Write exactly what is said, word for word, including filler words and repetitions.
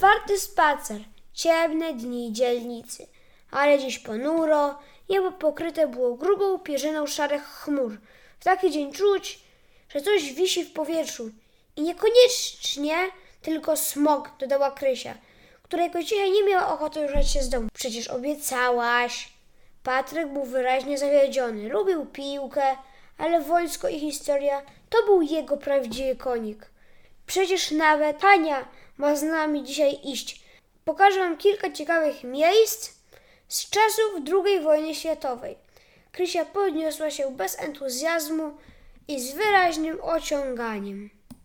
Czwarty spacer. Ciemne dni dzielnicy. Ale dziś ponuro, niebo pokryte było grubą pierzyną szarych chmur. W taki dzień czuć, że coś wisi w powietrzu. I niekoniecznie tylko smog, dodała Krysia, która jako dzisiaj nie miała ochoty ruszać się z domu. Przecież obiecałaś. Patryk był wyraźnie zawiedziony. Lubił piłkę, ale wojsko i historia to był jego prawdziwy konik. Przecież nawet Hania ma z nami dzisiaj iść. Pokażę wam kilka ciekawych miejsc z czasów drugiej wojny światowej. Krysia podniosła się bez entuzjazmu i z wyraźnym ociąganiem.